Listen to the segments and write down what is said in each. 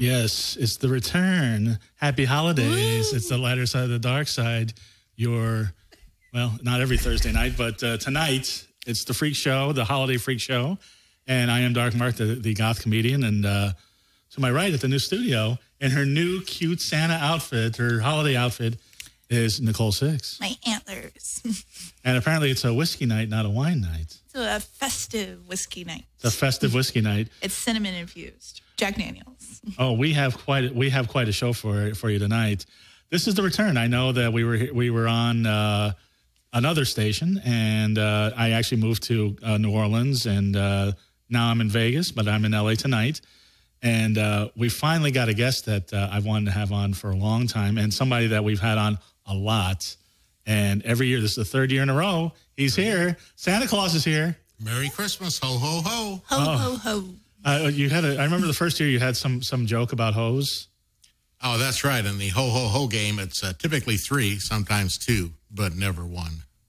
Yes, it's the return. Happy holidays. Woo. It's the lighter side of the dark side. Well, not every Thursday night, but tonight it's the Freak Show, the Holiday Freak Show. And I am Dark Mark, the goth comedian. And to my right at the new studio, in her new cute Santa outfit, her holiday outfit, is Nicole Six. My antlers. And apparently it's a whiskey night, not a wine night. It's a festive whiskey night. It's a festive whiskey night. It's cinnamon infused. Jack Daniels. Oh, we have quite a show for you tonight. This is the return. I know that we were on another station, and I actually moved to New Orleans, and now I'm in Vegas, but I'm in LA tonight. And we finally got a guest that I've wanted to have on for a long time, and somebody that we've had on a lot. And every year, this is the third year in a row, he's here. Santa Claus is here. Merry Christmas, ho, ho, ho. Ho, ho, ho. I remember the first year you had some joke about hoes. Oh, that's right. In the ho, ho, ho game, it's typically 3, sometimes 2, but never 1.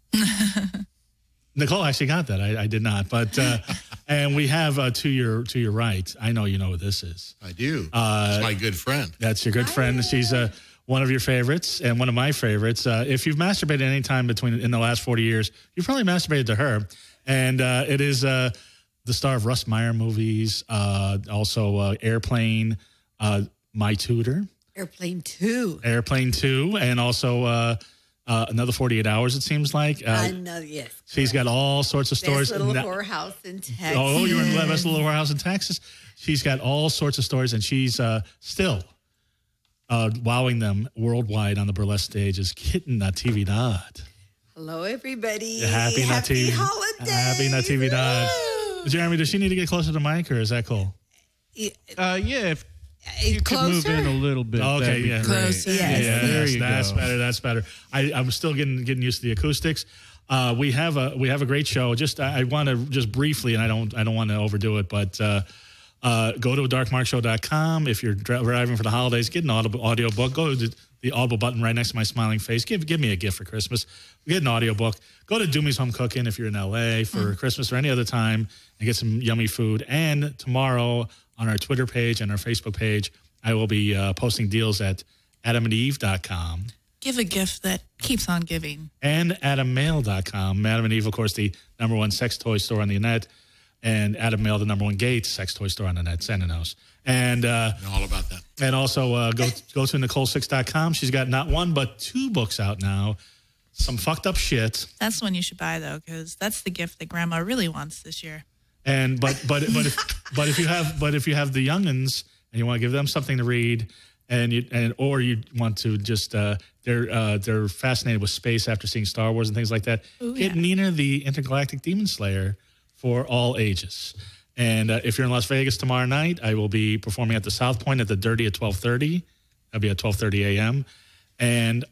Nicole actually got that. I did not. But and we have to your right. I know you know what this is. I do. It's my good friend. That's your good friend. She's one of your favorites and one of my favorites. If you've masturbated any time in the last 40 years, you've probably masturbated to her. And it is the star of Russ Meyer movies, also Airplane, My Tutor. Airplane 2. Airplane 2, and also another 48 Hours, it seems like. Yes. She's got all sorts of stories. Best Little Whorehouse in Texas. Oh, you're in Best Little Whorehouse in Texas. She's got all sorts of stories, and she's still wowing them worldwide on the burlesque stage as Kitten Natividad. Hello, everybody. Happy holidays. Happy Natividad. Jeremy, does she need to get closer to the mic, or is that cool? Yeah, if you could move in a little bit. Okay, yeah. Closer. Yes, There you go. That's better. I'm still getting used to the acoustics. We have a great show. I want to just briefly, and I don't want to overdo it, but go to darkmarkshow.com. If you're driving for the holidays, get an audio book. Go to the Audible button right next to my smiling face. Give me a gift for Christmas. Get an audio book. Go to Doomy's Home Cooking if you're in LA for Christmas or any other time and get some yummy food. And tomorrow on our Twitter page and our Facebook page, I will be posting deals at adamandeve.com. Give a gift that keeps on giving. And adammail.com. Adam and Eve, of course, the #1 sex toy store on the net. And Adam Mail, the #1 gay sex toy store on the net. Santa knows. And all about that. And also go to Nicole6.com. She's got not 1 but 2 books out now. Some fucked up shit. That's the one you should buy, though, because that's the gift that Grandma really wants this year. And but if you have the youngins and you want to give them something to read, or you want to just they're fascinated with space after seeing Star Wars and things like that. Ooh, get yeah. Nina the Intergalactic Demon Slayer for all ages. And if you're in Las Vegas tomorrow night, I will be performing at the South Point at the Dirty at 12:30. That'll be at 12:30 a.m. And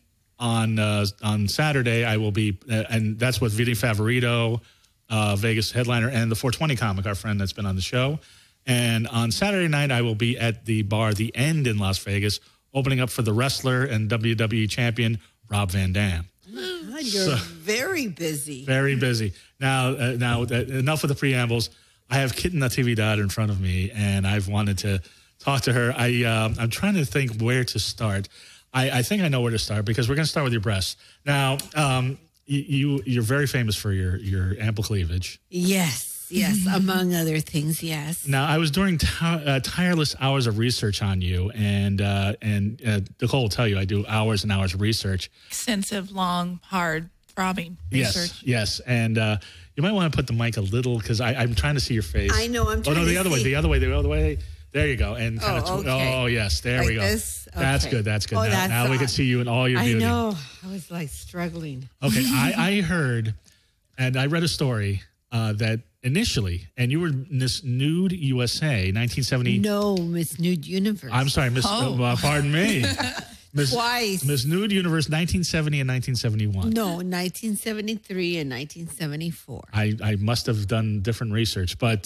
on Saturday, I will be, and that's with Vinny Favorito, Vegas headliner, and the 420 comic, our friend that's been on the show. And on Saturday night, I will be at the bar The End in Las Vegas, opening up for the wrestler and WWE champion, Rob Van Dam. God, you're very busy. Very busy. Now, enough with the preambles. I have Kitten Natividad in front of me, and I've wanted to talk to her. I'm trying to think where to start. I think I know where to start because we're going to start with your breasts. Now, you're very famous for your ample cleavage. Yes, among other things, yes. Now, I was doing tireless hours of research on you, and Nicole will tell you I do hours and hours of research. Extensive, long, hard, throbbing research. Yes, and you might want to put the mic a little because I'm trying to see your face. I know, I'm trying to see. The other way. There you go. And kind of okay. Oh, yes, there like we go. This? Okay. That's good. Oh, now we can see you in all your beauty. I know. I was like struggling. Okay, I heard, and I read a story that initially, and you were Miss Nude USA, 1970. No, Miss Nude Universe. I'm sorry, Miss. Pardon me. Twice. Miss Nude Universe, 1970 and 1971. No, 1973 and 1974. I must have done different research, but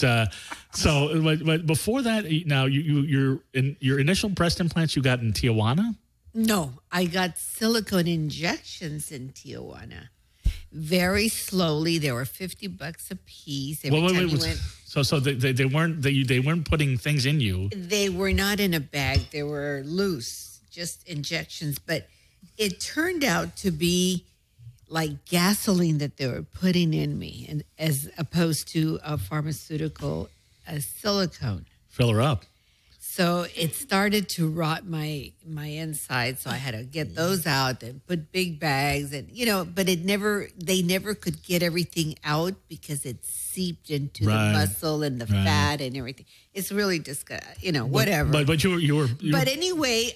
but before that, now your initial breast implants you got in Tijuana. No, I got silicone injections in Tijuana. very slowly. They were $50 a piece. Every Well, time wait, you wait, went, so they weren't putting things in you. they were not in a bag. They were loose, just injections. But it turned out to be like gasoline that they were putting in me, and as opposed to a pharmaceutical silicone. Fill her up. So it started to rot my inside. So I had to get those out and put big bags, and but they never could get everything out because it seeped into Right. the muscle and the Right. fat and everything. It's really disgusting, whatever. But you were But anyway,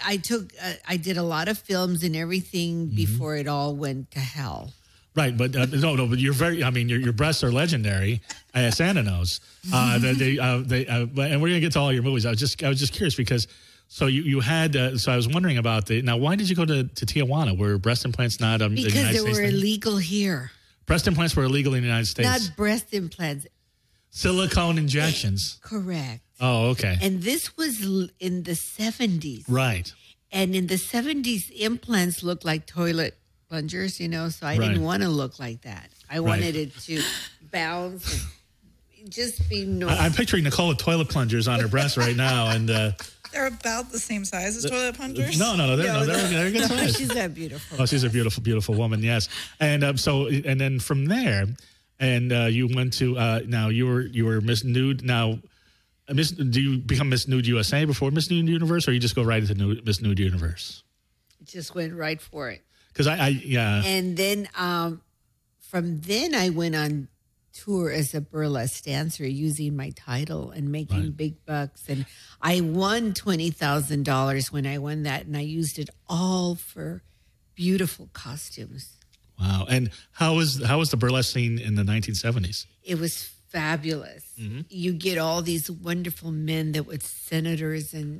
I did a lot of films and everything Mm-hmm. before it all went to hell. right. But no. But you're very. I mean, your breasts are legendary. Santa knows. And we're gonna get to all your movies. I was just curious because. So you had. So I was wondering about now. Why did you go to Tijuana? Were breast implants not in the Because United they States? were thing? illegal here. Breast implants were illegal in the United States. Not breast implants. Silicone injections. Correct. Oh, okay. And this was in the 70s. Right. And in the 70s, implants looked like toilet plungers, so I Right. didn't want to look like that. I wanted it to bounce and just be normal. I'm picturing Nicole with toilet plungers on her breast right now, and They're about the same size as toilet plungers. no, they're a good size. She's that beautiful. Oh, she's a beautiful, beautiful woman. Yes, and and then from there, and you went to now you were Miss Nude. Now, do you become Miss Nude USA before Miss Nude Universe, or you just go right into Miss Nude Universe? Just went right for it. Because yeah. And then from then I went on tour as a burlesque dancer using my title and making Right. big bucks. And I won $20,000 when I won that, and I used it all for beautiful costumes. Wow. And how was the burlesque scene in the 1970s? It was fabulous. Mm-hmm. You get all these wonderful men that were senators and,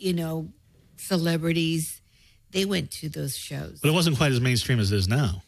celebrities. They went to those shows. But it wasn't quite as mainstream as it is now.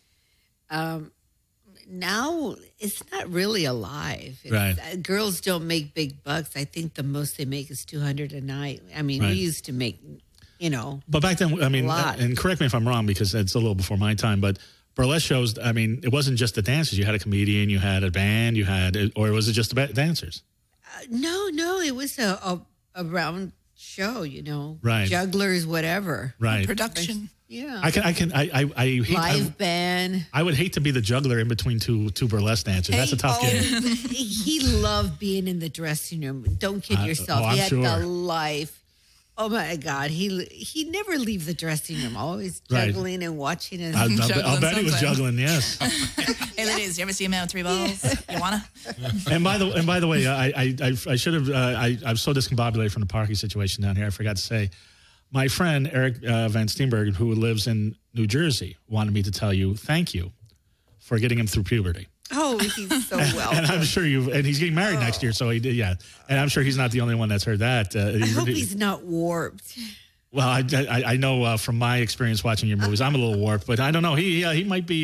Now it's not really alive. Right. Girls don't make big bucks. I think the most they make is $200 a night. I mean, Right. we used to make, But back then, I mean, lot. and correct me if I'm wrong because it's a little before my time, but burlesque shows, I mean, it wasn't just the dancers. You had a comedian, you had a band, or was it just the dancers? no, it was a round show, Right. jugglers, whatever. Right. Production. Yeah. I hate, Live band. I would hate to be the juggler in between two burlesque dancers. That's a tough gig. He loved being in the dressing room. Don't kid yourself. I'm He had sure. the life. Oh my God. He never leave the dressing room. Always Right. juggling and watching his I'll bet he was something. juggling. Yes. Hey, ladies, you ever see a man with 3 balls? You wanna? And by the way, I should have. I'm so discombobulated from the parking situation down here. I forgot to say, my friend Eric Van Steenberg, who lives in New Jersey, wanted me to tell you thank you for getting him through puberty. Oh, he's so well. And I'm sure and he's getting married next year, so he did. Yeah, and I'm sure he's not the only one that's heard that. I hope he's not warped. Well, I know from my experience watching your movies, I'm a little warped, but I don't know. He might be.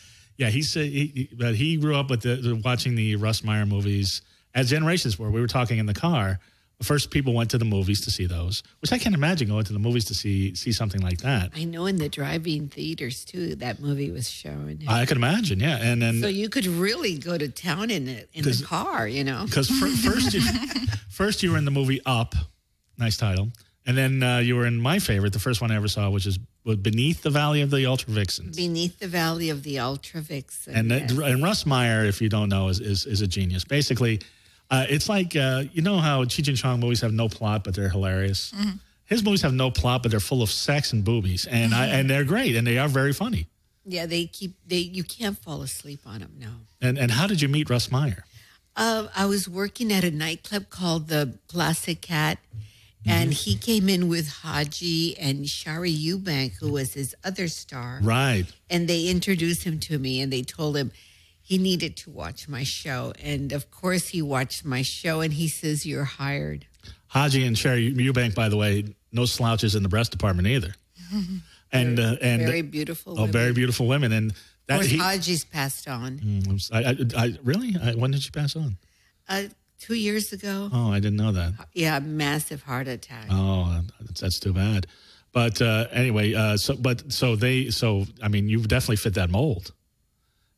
He grew up with watching the Russ Meyer movies as generations were. We were talking in the car. The first people went to the movies to see those, which I can't imagine going to the movies to see something like that. I know in the drive-in theaters too, that movie was shown. I could imagine, yeah, and then So you could really go to town in the car, because first you were in the movie Up, nice title, and then you were in my favorite, the first one I ever saw, which is Beneath the Valley of the Ultra Vixens. Beneath the Valley of the Ultra Vixen. And Russ Meyer, if you don't know, is a genius. Basically, it's like you know how Cheech and Chong movies have no plot but they're hilarious. Mm-hmm. His movies have no plot but they're full of sex and boobies, and and they're great and they are very funny. Yeah, you can't fall asleep on them. No. And how did you meet Russ Meyer? I was working at a nightclub called the Classic Cat, and he came in with Haji and Shari Eubank, who was his other star. Right. And they introduced him to me, and they told him he needed to watch my show. And of course, he watched my show, and he says, "You're hired." Haji and Sherry Eubank, by the way, no slouches in the breast department either. And Very beautiful women. very beautiful women. And Of that course, Haji's passed on I really when did she pass on? 2 years ago. Oh, I didn't know that. Yeah, massive heart attack. Oh, that's too bad. But anyway, I mean, you definitely fit that mold.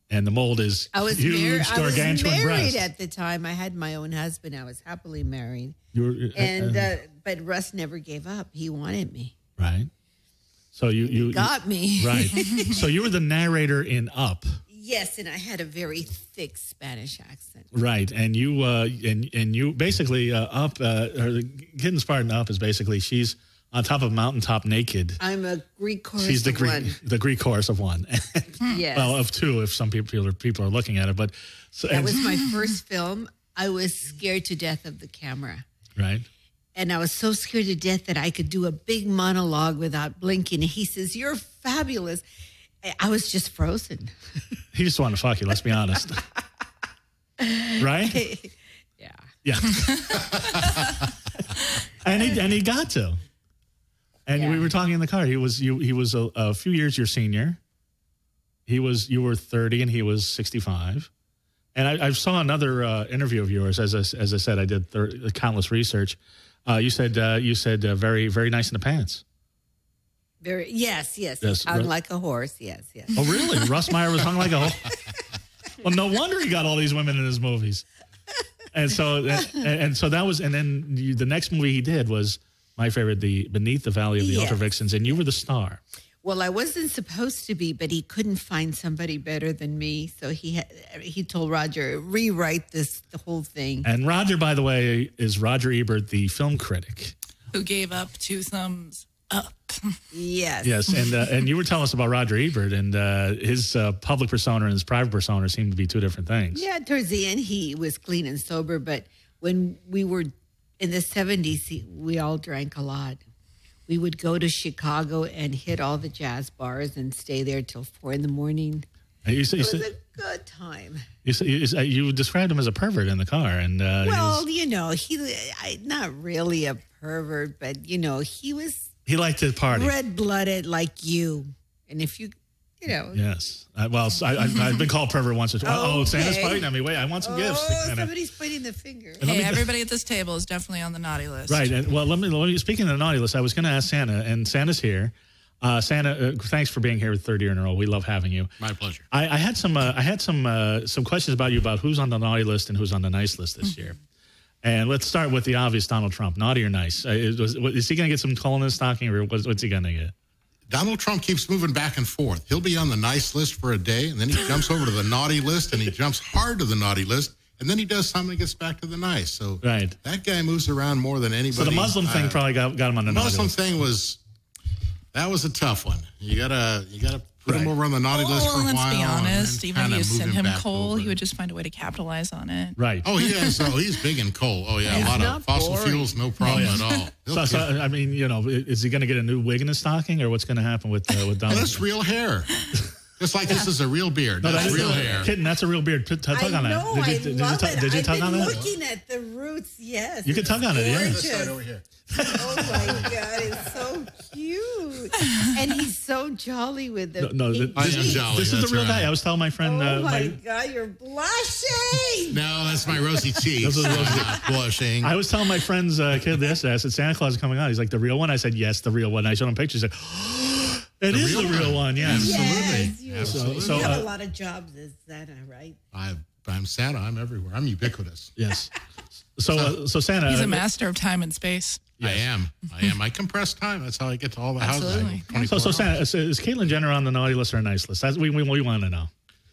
and the mold is I was huge, gargantuan married breast. at the time. I had my own husband. I was happily married. You were, But Russ never gave up. He wanted me. right. So you Got me. right. So you were the narrator in Up. Yes, and I had a very thick Spanish accent. Right, and you and you basically Up, or the Kitten's part in Up is basically she's on top of a mountaintop naked. I'm a Greek chorus She's the of Greek, one. the Greek chorus of one. Yes. Well, of two, if some people are looking at it. But so, That and- was my first film. I was scared to death of the camera. right. And I was so scared to death that I could do a big monologue without blinking. And he says, "You're fabulous." I was just frozen. He just wanted to fuck you. Let's be honest. Right? Yeah. Yeah. and he got to. And Yeah. we were talking in the car. He was a few years your senior. You were 30 and he was 65. And I saw another interview of yours. As I said, I did countless research. You said very, very nice in the pants. Yes. Yes, Hung right. like a horse. Yes. Oh, really? Russ Meyer was hung like a Well, no wonder he got all these women in his movies. And so that was, and then the next movie he did was my favorite, the Beneath the Valley of the Yes. Ultra Vixens, and you were the star. Well, I wasn't supposed to be, but he couldn't find somebody better than me. So he told Roger, rewrite the whole thing. And Roger, by the way, is Roger Ebert, the film critic. Who gave up 2 thumbs up. Yes. Yes, and you were telling us about Roger Ebert, and his public persona and his private persona seem to be two different things. Yeah, towards the end, he was clean and sober. But when we were in the 70s, we all drank a lot. We would go to Chicago and hit all the jazz bars and stay there till 4 a.m. And It was a good time. you described him as a pervert in the car, and Well, not really a pervert, but he was he liked to party. red-blooded like you. And if you, Yes. I've been called pervert once or twice. Oh, Santa's Okay. pointing at me. Wait, I want some gifts. to kinda- somebody's pointing the finger. Hey, everybody at this table is definitely on the naughty list. Right. And, well, let me speaking of the naughty list, I was going to ask Santa, and Santa's here. Santa, thanks for being here 3rd year in a row. We love having you. My pleasure. I had some questions about you about who's on the naughty list and who's on the nice list this year. And let's start with the obvious Donald Trump. Naughty or nice? Is he going to get some coal in his stocking, or what's he going to get? Donald Trump keeps moving back and forth. He'll be on the nice list for a day, and then he jumps over to the naughty list, and he jumps hard to the naughty list, and then he does something and gets back to the nice. So Right. that guy moves around more than anybody. So the Muslim thing probably got him on the naughty Muslim list. thing was a tough one. You gotta put him Right. over on the naughty list for a Well, while. let's be and honest. then Even if kinda you move sent him back coal, over. he would just find a way to capitalize on it. Right. Oh, he is. Oh, he's big in coal. Oh, yeah, He's a lot not of fossil boring. fuels, no problem at all. He'll So, kill- I mean, is he going to get a new wig in his stocking, or what's going to happen with Well, Donald? that's real hair. Just like this is a real beard. That's real hair. Kitten, that's a real beard. Tug I on that. know, Did you love it. Did you I've tug on been that? looking at the roots, yes. You can tug on it, yeah. This Gorgeous. side over here. Oh my God, it's so cute. And he's so jolly with the No, pink I am cheeks. jolly. This is the That's real right. guy. I was telling my friend. Oh my God, you're blushing. No, that's my rosy cheeks. Those are the rosy- I'm not blushing. I was telling my friend's kid yesterday. I said, Santa Claus is coming out. He's like, the real one? I said, yes, the real one. I showed him pictures. He's like, it is the real one. Yes. Yes, you, Absolutely. So, you have a lot of jobs as Santa, right? I'm Santa. I'm everywhere. I'm ubiquitous. Yes. So Santa. He's a master of time and space. I am. I compress time. That's how I get to all the houses. Absolutely. 24 So hours. Santa, is Caitlyn Jenner on the naughty list or a nice list? We want to know.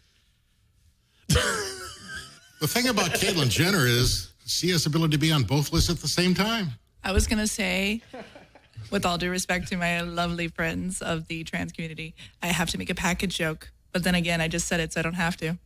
The thing about Caitlyn Jenner is she has the ability to be on both lists at the same time. I was going to say, with all due respect to my lovely friends of the trans community, I have to make a package joke. But then again, I just said it, so I don't have to.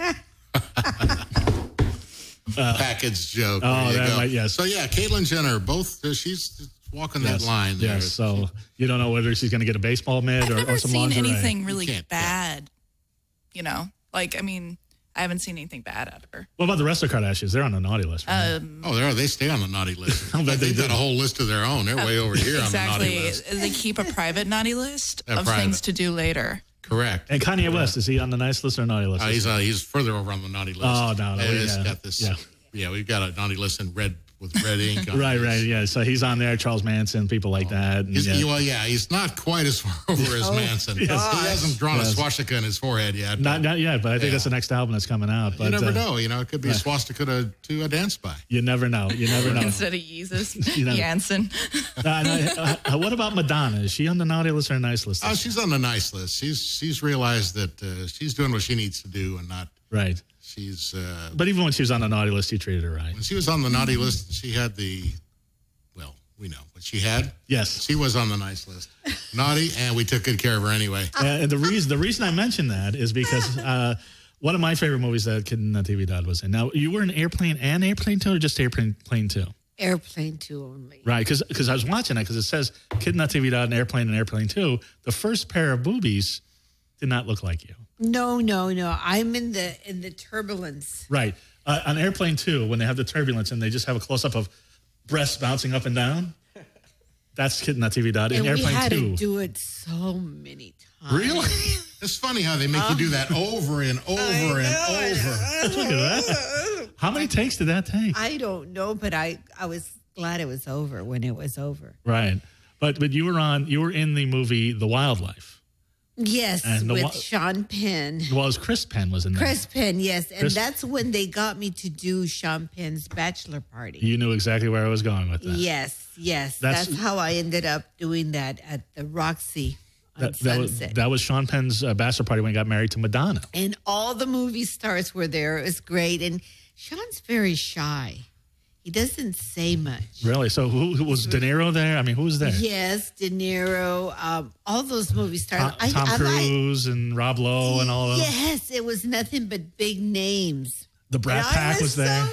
Package joke. Oh, There you that go. might- yes. So yeah, Caitlyn Jenner, both she's walking that line there. Yes. So you don't know whether she's going to get a baseball mitt I've or never some seen lingerie. anything really can't- bad. Like, I mean, I haven't seen anything bad out of her. What about the rest of the Kardashians? They're on the naughty list. Right? Oh, they stay on the naughty list. I'll bet they They've got do. a whole list of their own. They're way over here on the naughty Exactly. list. They keep a private naughty list Yeah, of private. things to do later. Correct. And Kanye West, is he on the nice list or naughty list? He's further over on the naughty list. Oh, no, It's yeah. got this. Yeah. Yeah, we've got a naughty list in red with red ink on Right, his. right, yeah. So he's on there, Charles Manson, people like that. And, He's not quite as far over as Manson. He hasn't drawn a swastika in his forehead yet. Not yet, but I think that's the next album that's coming out. But You never know. It could be a swastika to dance by. You never know. You never know. Instead of Jesus, You know. Jansen. What about Madonna? Is she on the naughty list or a nice list? Oh, she's on the nice list. She's realized that she's doing what she needs to do and not. Right. She's. But even when she was on the naughty list, you treated her right. When she was on the naughty list, she had well, we know what she had. Yes. She was on the nice list. Naughty, and we took good care of her anyway. And the reason I mention that is because one of my favorite movies that Kid Natividad was in. Now, you were in Airplane and Airplane 2 or just Airplane 2? Airplane 2 only. Right, because I was watching it because it says Kid Natividad and Airplane 2. The first pair of boobies did not look like you. No. I'm in the turbulence. Right. On Airplane 2, when they have the turbulence and they just have a close-up of breasts bouncing up and down, that's Kid Natividad in And Airplane 2. we had to do it so many times. Really? It's funny how they make you do that over and over and over. Look at that. How many takes did that take? I don't know, but I was glad it was over when it was over. Right. But you were in the movie The Wildlife. Yes, And with Sean Penn. Well, it was Chris Penn was in there. Chris Penn, yes. And Chris- that's when they got me to do Sean Penn's bachelor party. You knew exactly where I was going with that. Yes. That's- That's how I ended up doing that at the Roxy on Sunset. That was Sean Penn's bachelor party when he got married to Madonna. And all the movie stars were there. It was great. And Sean's very shy. He doesn't say much. Really? So who was De Niro there? I mean, who was there? Yes, De Niro, all those movie stars. Tom Cruise and Rob Lowe and all of them. Yes, it was nothing but big names. The Brat And Pack was there.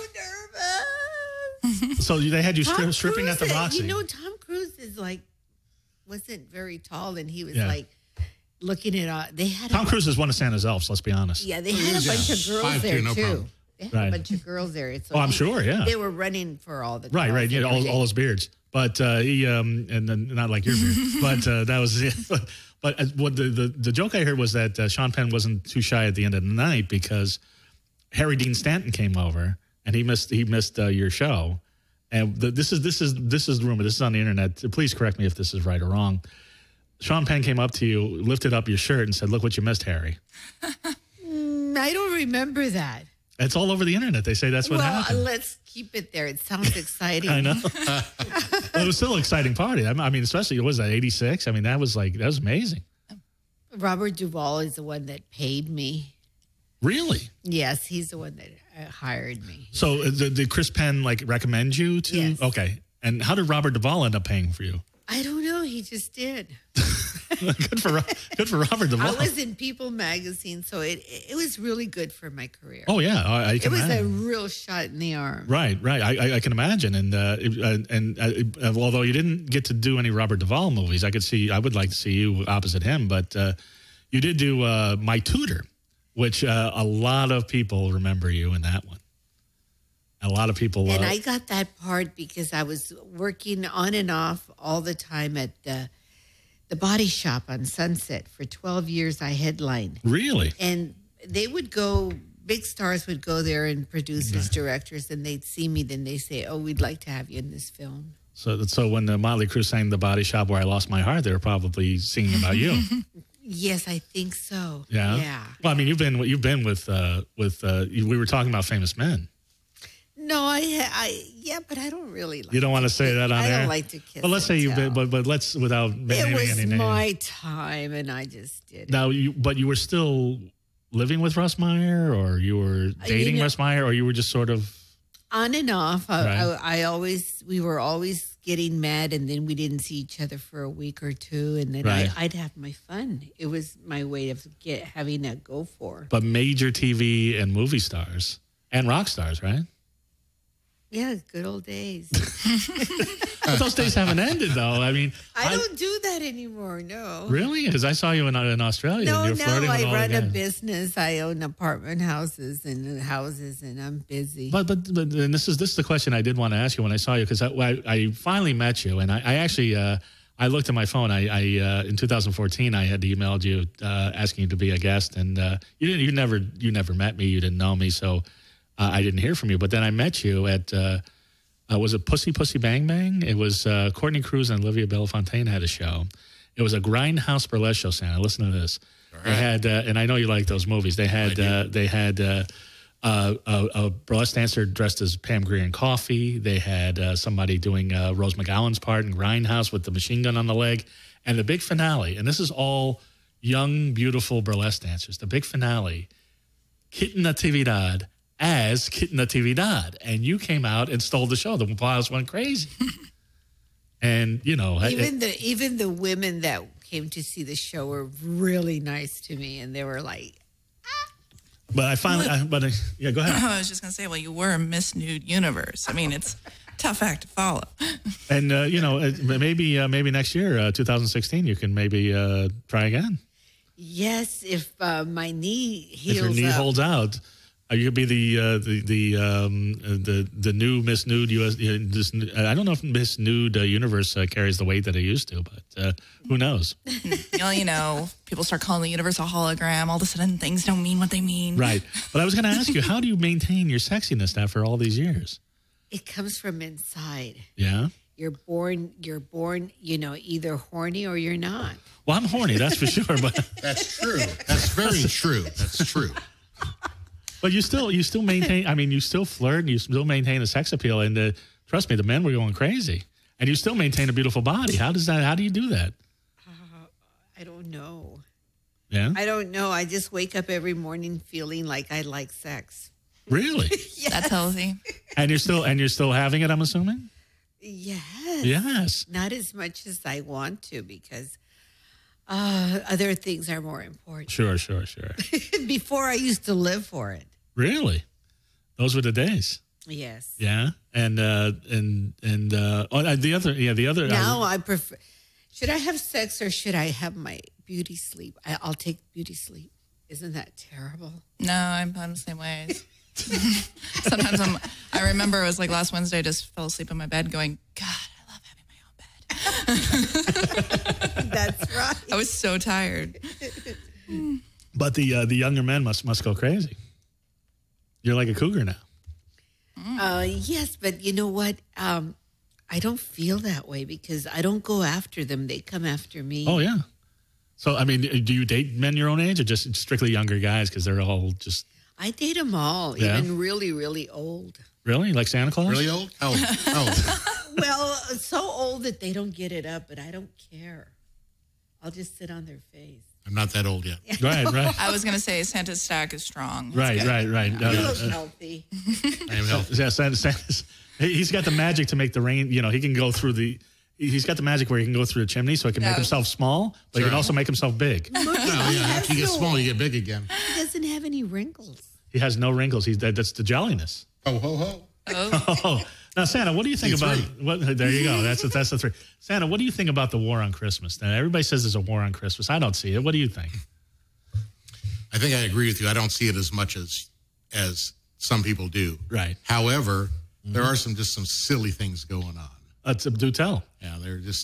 So nervous. So they had you Tom stripping at the Cruise, Roxy. Tom Cruise is wasn't very tall, and he was Yeah. looking at they had Tom Cruise is one of Santa's elves, let's be honest. Yeah, they had a bunch of girls 5'2", there no too. problem. They had Right. a bunch of girls there. So I'm sure, yeah. They were running for all the Right, girls right. Yeah, and all everything. his beards. But he, and then not like your beard, but that was it. But what the joke I heard was that Sean Penn wasn't too shy at the end of the night because Harry Dean Stanton came over and he missed your show. And this is the rumor. This is on the internet. Please correct me if this is right or wrong. Sean Penn came up to you, lifted up your shirt, and said, "Look what you missed, Harry." I don't remember that. It's all over the internet. They say that's what happened. Let's keep it there. It sounds exciting. I know. Well, it was still an exciting party. I mean, especially, what was that, 86? I mean, that was amazing. Robert Duvall is the one that paid me. Really? Yes, he's the one that hired me. So did Chris Penn recommend you to? Yes. Okay. And how did Robert Duvall end up paying for you? I don't know. He just did. Good for Robert Duvall. I was in People magazine, so it was really good for my career. Oh yeah, I It can was a imagine. real shot in the arm. Right. I can imagine. And although you didn't get to do any Robert Duvall movies, I would like to see you opposite him. But you did do My Tutor, which a lot of people remember you in that one. A lot of people. And I got that part because I was working on and off all the time at the Body Shop on Sunset. For 12 years, I headlined. Really? And they would go, big stars would go there and produce as directors, and they'd see me, then they say, "Oh, we'd like to have you in this film." So when the Motley Crue sang "The Body Shop Where I Lost My Heart," they were probably singing about you. Yes, I think so. Yeah. Yeah. Well, I mean, you've been with we were talking about Famous Men. No, but I don't really like You don't want to say that on I air? don't like to kiss. Well, let's say you've been, and tell. but let's without It naming was any names. my time, and I just did it. Now, you were still living with Russ Meyer, or you were dating Russ Meyer, or you were just sort of On and off. Right. We were always getting mad, and then we didn't see each other for a week or two, and then Right. I'd have my fun. It was my way of having a go for. but major TV and movie stars and rock stars, right? Yeah, good old days. But those days haven't ended, though. I mean, I don't do that anymore. No. really, because I saw you in Australia. No, and you're now flirting with I all run the a guys. business. I own apartment houses, and I'm busy. But and this is the question I did want to ask you when I saw you, because I finally met you, and I actually I looked at my phone. I in 2014 I had emailed you asking you to be a guest, and you never met me, you didn't know me, so I didn't hear from you. But then I met you at was it Pussy Pussy Bang Bang? It was Courtney Cruz and Olivia Belafontaine had a show. It was a grindhouse burlesque show, Santa. Listen to this. Right. They had, and I know you like those movies. They had a burlesque dancer dressed as Pam Grier in Coffee. They had somebody doing Rose McGowan's part in Grindhouse with the machine gun on the leg. And the big finale, and this is all young, beautiful burlesque dancers. The big finale, Kitten Natividad as Kitten Natividad. And you came out and stole the show. The applause went crazy. And, you know. Even the women that came to see the show were really nice to me. And they were like, But I finally, yeah, go ahead. I was just going to say, well, you were Miss Nude Universe. I mean, it's a tough act to follow. And, you know, maybe next year, 2016, you can maybe try again. yes, if my knee heals If your knee up. holds out, you could be the new Miss Nude US. I don't know if Miss Nude Universe carries the weight that it used to, but who knows? Well, you know, people start calling the universe a hologram. All of a sudden, things don't mean what they mean. Right. But I was going to ask you, how do you maintain your sexiness after all these years? It comes from inside. Yeah. You're born, you know, either horny or you're not. Well, I'm horny, that's for sure. But That's true. That's very true. That's true. but you still maintain. I mean, you still flirt. And you still maintain a sex appeal. And trust me, the men were going crazy. And you still maintain a beautiful body. How do you do that? I don't know. Yeah. I don't know. I just wake up every morning feeling like I like sex. Really? That's healthy. And you're still having it, I'm assuming? Yes. Yes. Not as much as I want to because other things are more important. Sure. Before I used to live for it. Really? Those were the days. Yes. Yeah. And the other. Now I prefer. Should I have sex or should I have my beauty sleep? I'll take beauty sleep. Isn't that terrible? No, I'm the same way. Sometimes I remember it was like last Wednesday, I just fell asleep in my bed going, God, I love having my own bed. That's right. I was so tired. But the younger men must go crazy. You're like a cougar now. Yes, but you know what? I don't feel that way because I don't go after them. They come after me. Oh, yeah. So, I mean, do you date men your own age or just strictly younger guys because they're all just... I date them all, Yeah? even really, really old. Really? Like Santa Claus? Really old? How old? Well, so old that they don't get it up, but I don't care. I'll just sit on their face. I'm not that old yet. Right. I was going to say Santa's stack is strong. Right. You look healthy. I am healthy. Yeah, Santa's, he's got the magic to make the rain, you know, he can go through he's got the magic where he can go through the chimney so he can make himself small, but he can also make himself big. No, yeah. After you get small, you get big again. He doesn't have any wrinkles. He has no wrinkles. That's the jolliness. Ho, ho, ho. Oh, now Santa, what do you think See, about? three. There you go. That's the three. Santa, what do you think about the war on Christmas? Now, everybody says there's a war on Christmas. I don't see it. What do you think? I think I agree with you. I don't see it as much as some people do. Right. However, there are some silly things going on. Do tell. Yeah, they're just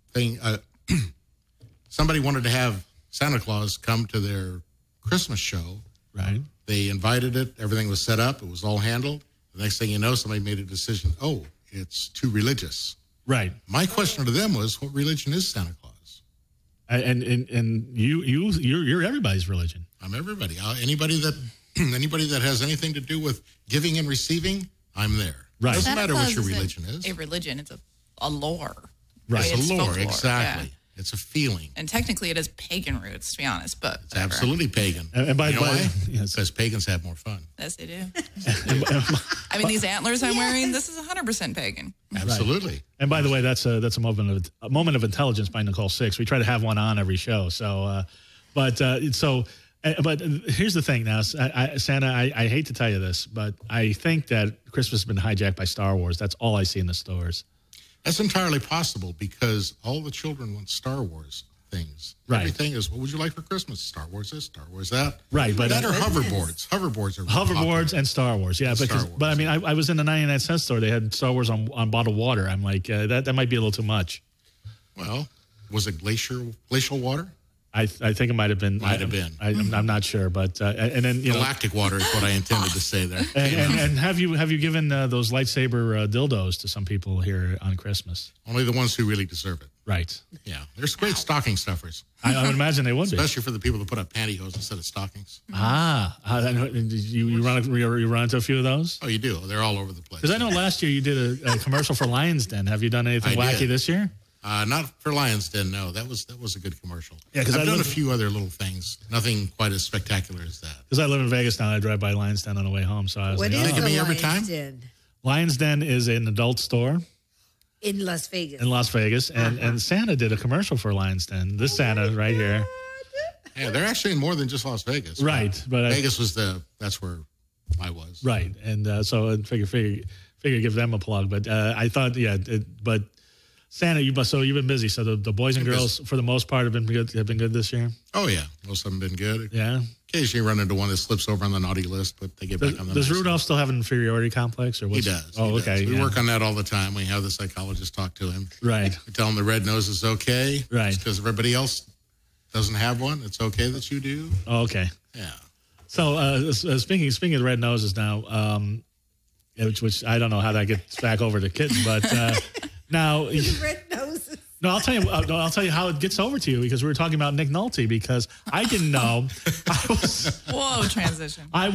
somebody wanted to have Santa Claus come to their Christmas show. Right. They invited it. Everything was set up. It was all handled. The next thing you know, somebody made a decision. Oh, it's too religious. Right. My question to them was, what religion is Santa Claus? And you're everybody's religion. I'm everybody. Anybody that has anything to do with giving and receiving, I'm there. Right. Doesn't Santa matter what Claus your isn't religion is. A religion, it's a lore. Right. I mean, It's a lore, folklore, exactly. yeah. It's a feeling. And technically it is pagan roots, to be honest, but It's absolutely pagan. And by you know why? yes. Because pagans have more fun. yes, they do. I mean, these antlers I'm wearing, this is 100% pagan. Absolutely. And by the way, that's a moment of intelligence by Nicole Six. We try to have one on every show. So, but here's the thing now, Santa. I hate to tell you this, but I think that Christmas has been hijacked by Star Wars. That's all I see in the stores. That's entirely possible because all the children want Star Wars things. Right. Everything is, what would you like for Christmas? Star Wars this, Star Wars that. Right, but that or hoverboards. Hoverboards are really Hoverboards popular. and Star Wars, yeah. Star Because, Wars. but I mean, I was in the 99-cent store. They had Star Wars on bottled water. I'm like, that might be a little too much. Well, was it glacial water? I think it might have been. Might have been. I'm not sure, but and then Galactic water is what I intended to say there. And have you given those lightsaber dildos to some people here on Christmas? Only the ones who really deserve it. Right. Yeah, there's great stocking stuffers, I would imagine they would be. especially for the people that put up pantyhose instead of stockings. You run into a few of those? Oh, you do. They're all over the place. Because I know last year you did a commercial for Lions Den. Have you done anything I wacky did. this year? Not for Lions Den, no. That was a good commercial. Yeah, 'cause I've I done a live- few other little things. Nothing quite as spectacular as that. Because I live in Vegas now, and I drive by Lions Den on the way home. So I was What like, is Think of the me every Lions time? Den? Lions Den is an adult store In Las Vegas. in Las Vegas, and Santa did a commercial for Lions Den. This Santa right here, Yeah, they're actually in more than just Las Vegas. right? But Vegas that's where I was. right, and so I figure give them a plug. But I thought, but Santa, you've been busy. So the boys and girls, for the most part, have been good this year. Oh, yeah. Most of them been good. Yeah. Occasionally run into one that slips over on the naughty list, but they get back on the Does nice Rudolph still have an inferiority complex, or He what's does. Oh, he does. okay. We yeah. work on that all the time. We have the psychologist talk to him. Right. We tell him the red nose is okay. Right. Because everybody else doesn't have one. It's okay that you do. Oh, okay. Yeah. So speaking of red noses now, which I don't know how that gets back over to kittens, but now Red noses. no, I'll tell you how it gets over to you, because we were talking about Nick Nolte, because I didn't know. Whoa, transition. I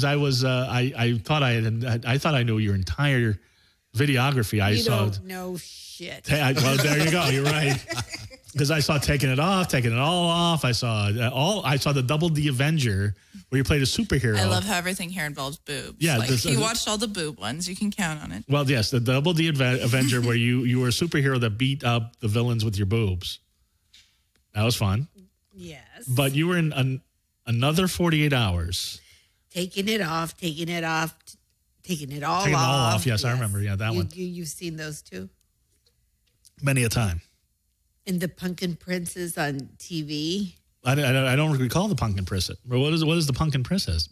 thought I knew your entire videography. You don't know shit. Well, there you go. You're right. Because I saw Taking It Off, Taking It All Off. I saw the Double D Avenger, where you played a superhero. I love how everything here involves boobs. Yeah, like, this- he watched all the boob ones. You can count on it. Well, yes, the Double D Avenger, where you were a superhero that beat up the villains with your boobs. That was fun. Yes. But you were in another 48 Hours. Taking it off, taking it all Taking It All Off. Yes, I remember. Yeah, that one. You've seen those too? Many a time. And the Pumpkin Princess on TV. I don't recall the Pumpkin Princess. What is the Pumpkin Princess?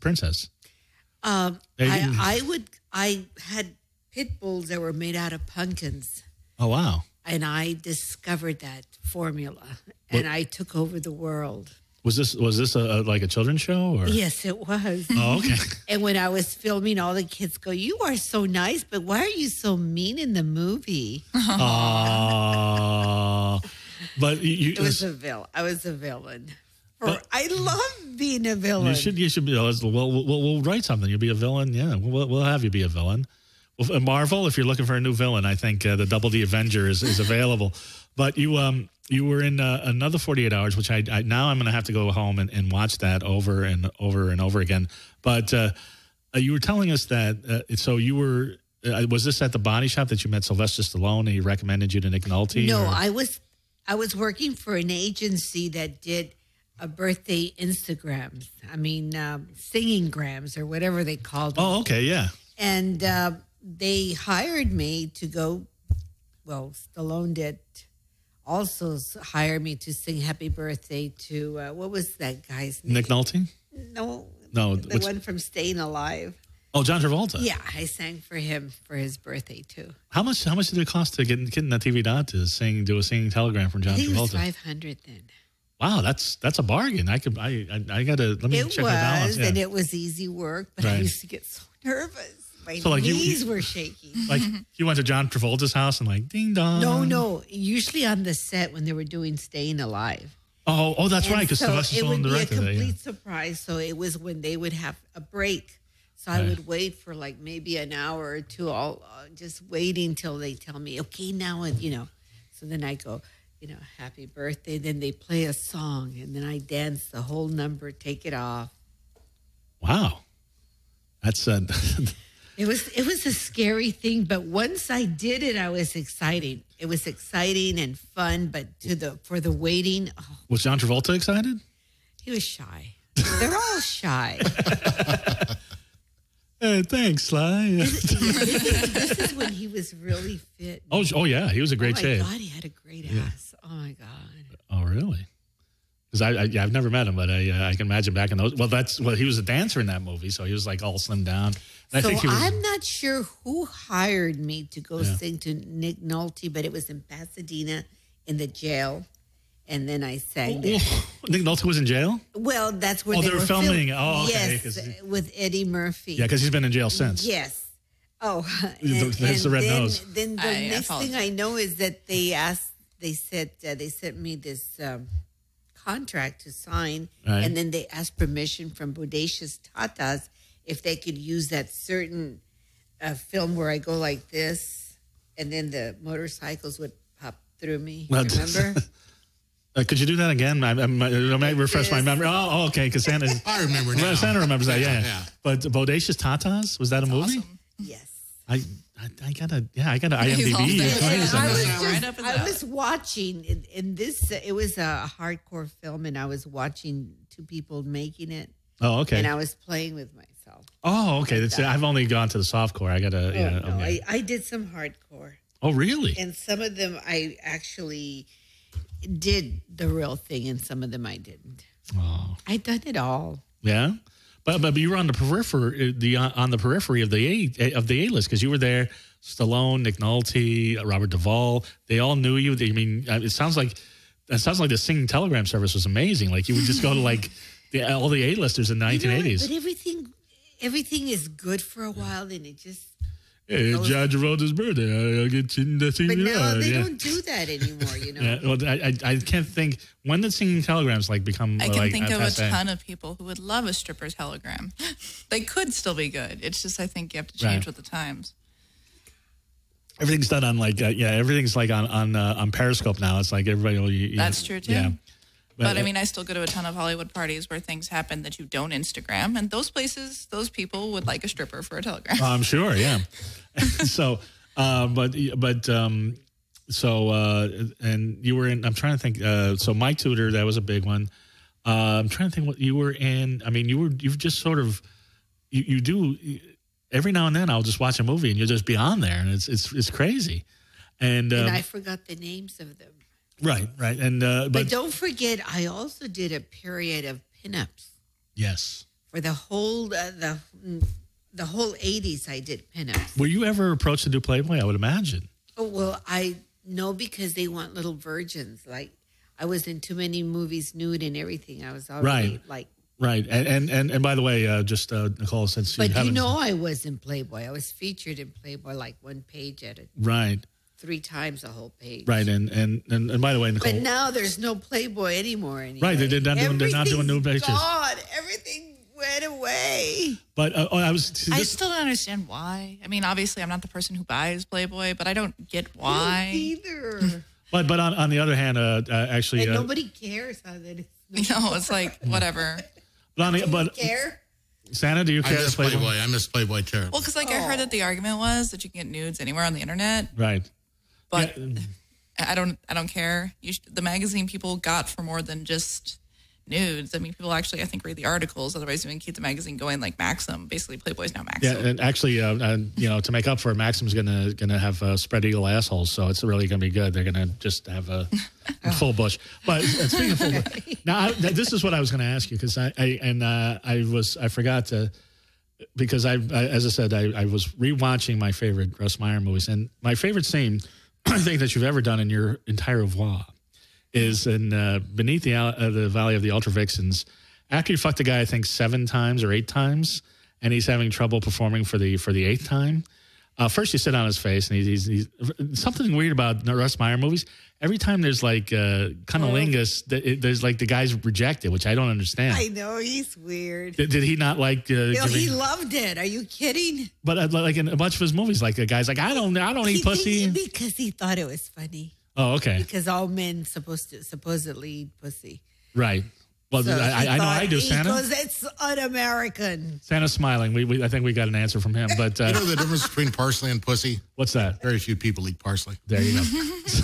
I had pit bulls that were made out of pumpkins, Oh, wow. and I discovered that formula, and I took over the world. Was this like a children's show? Or? Yes, it was. Oh, okay. And when I was filming, all the kids go, "You are so nice, but why are you so mean in the movie?" But It was a villain. I was a villain. I love being a villain. You should be. We'll write something. You'll be a villain. Yeah, we'll have you be a villain. Well, Marvel, if you're looking for a new villain, I think the Double D Avenger is available. But you were in another 48 Hours, which I now I'm going to have to go home and watch that over and over and over again. But you were telling us that so you were. Was this at the Body Shop that you met Sylvester Stallone and he recommended you to Nick Nolte? No, or? I was working for an agency that did a birthday Instagrams. I mean, singing grams or whatever they called them. Oh, okay, yeah. And they hired me to go. Well, Stallone did also hire me to sing "Happy Birthday" to what was that guy's name? Nick Nolte? No, the which- one from Staying Alive. Oh, John Travolta. Yeah, I sang for him for his birthday too. How much did it cost to get in that TV dot to do a singing telegram from John I think it was Travolta? 500 then. Wow, that's a bargain. I gotta let me It check the balance. was, Yeah. and it was easy work, but I Right. used to get so nervous. My So, like, knees were shaking. Like you went to John Travolta's house and like ding dong. No. Usually on the set when they were doing Staying Alive. Oh, that's right. And Because so Sylvester it Stallone would be a directed that. complete Yeah. surprise. So it was when they would have a break. So I Right. would wait for like maybe an hour or two, all just waiting till they tell me, okay, now, and So then I go, happy birthday. Then they play a song, and then I dance the whole number, take it off. Wow, that's It was a scary thing, but once I did it, I was excited. It was exciting and fun, but for the waiting, was John Travolta excited? he was shy. They're all shy. Hey, thanks, Sly. This is when he was really fit. oh yeah, he was a great Oh my shape. God, he had a great ass. Oh my God. Oh really? Because I've never met him, but I can imagine back in those. Well, he was a dancer in that movie, so he was like all slimmed down. And So I think he was. I'm not sure who hired me to go sing to Nick Nolte, but it was in Pasadena in the jail. and then I sang there. Nick Nolte was in jail? Well, that's where they were filming. Oh, okay. Yes, with Eddie Murphy. Yeah, because he's been in jail since. Yes. Oh, There's the red then, nose. Then the next thing I know is that they sent me this contract to sign, Right. and then they asked permission from Bodacious Tatas if they could use that certain film where I go like this, and then the motorcycles would pop through me. Well, Remember? Could you do that again? I might refresh my memory. Oh, okay, because Santa... I remember now. Santa remembers that, yeah. Yeah. But Bodacious Tatas, was that a movie? Awesome. Yes. I gotta loved IMDb. it. Wait a second. Right up his I alley. was watching in this. It was a hardcore film, and I was watching two people making it, Oh, okay. and I was playing with myself. Oh, okay. That's, I've only gone to the softcore. I gotta. Yeah. Oh, no, Okay. I did some hardcore, Oh, really? and some of them I actually did the real thing, and some of them I didn't. Oh, I done it all. yeah. But you were on the periphery, on the periphery of the A list because you were there. Stallone, Nick Nolte, Robert Duvall. They all knew you. I mean, it sounds like the singing telegram service was amazing. Like you would just go to like all the A-listers in the 1980s. But everything is good for a while, then it just. Hey, Judge Travolta's birthday. I'll get you to see But you. now they Yeah. don't do that anymore. You know. Yeah, well, I can't think when did singing telegrams like become. I can like, think of a passe? ton of people who would love a stripper telegram. They could still be good. It's just I think you have to change Right. with the times. Everything's done on like everything's like on Periscope now. It's like everybody will. That's true, too. Yeah, But I mean, I still go to a ton of Hollywood parties where things happen that you don't Instagram, and those places, those people would like a stripper for a telegram. I'm sure. Yeah. So, and you were in. I'm trying to think. So Mike Tudor, that was a big one. I'm trying to think what you were in. I mean, you've just sort of you do. Every now and then, I'll just watch a movie and you'll just be on there, and it's crazy. And I forgot the names of them. right, and But don't forget, I also did a period of pinups yes. for the whole the whole 80s. I did pinups. Were you ever approached to do Playboy? I would imagine. Oh, well, I know because they want little virgins. Like I was in too many movies, nude and everything. I was already like. Right, and by the way, just Nicole said, But you know, I was in Playboy. I was featured in Playboy, like one page at it, right, 3 times a whole page. right, and by the way, Nicole. But now there's no Playboy anymore. Anyway. Right, they're not doing new pictures. God, everything went away. But I still don't understand why. I mean, obviously, I'm not the person who buys Playboy, but I don't get why. Either. But on the other hand, actually, And nobody cares how that is. You know, it's like whatever. but Care? Santa, do you I care? miss to Playboy? Playboy. I miss Playboy terribly. Well, because like I heard that the argument was that you can get nudes anywhere on the internet, Right. but Yeah. I don't care. The magazine people got for more than just nudes. I mean, people actually, I think, read the articles. Otherwise, you can keep the magazine going like Maxim. Basically, Playboy's now Maxim. Yeah, and actually, to make up for it, Maxim's gonna have spread eagle assholes, so it's really gonna be good. They're gonna just have a full bush. But speaking of full bush, now this is what I was gonna ask you because I forgot to because as I said I was rewatching my favorite Russ Meyer movies, and my favorite scene I think that you've ever done in your entire oeuvre is in Beneath the Valley of the Ultra Vixens. After you fucked the guy, I think 7 times or 8 times, and he's having trouble performing for the 8th time. First, you sit on his face, and he's something weird about Russ Meyer movies. Every time there's like cunnilingus, there's like the guy's rejected, which I don't understand. I know, he's weird. Did he not like? He loved it. Are you kidding? But like in a bunch of his movies, like the guy's like, I don't eat pussy. Because he thought it was funny. Oh, okay. Because all men supposedly eat pussy. Right. Well, So I know I do, Santa. Because it's un-American. Santa's smiling. I think we got an answer from him. But You know the difference between parsley and pussy? what's that? Very few people eat parsley. There you go.